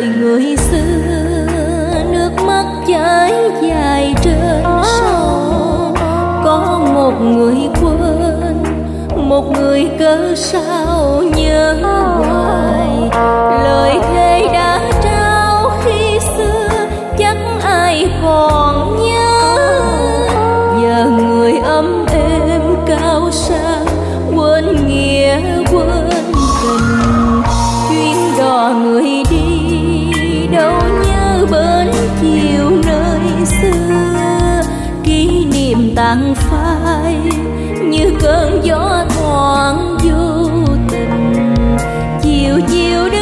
đời người xưa, nước mắt chảy dài trên sông. Có một người quên, một người cớ sao nhớ hoài. Lời thề đã trao khi xưa chắc ai còn nhớ. Giờ người ấm êm cao sang, quên nghĩa quên tình. Chuyến đò người đi đâu nhớ bến chiều nơi xưa. Kỷ niệm tàn phai như cơn gió thoảng vô tình. Chiều chiều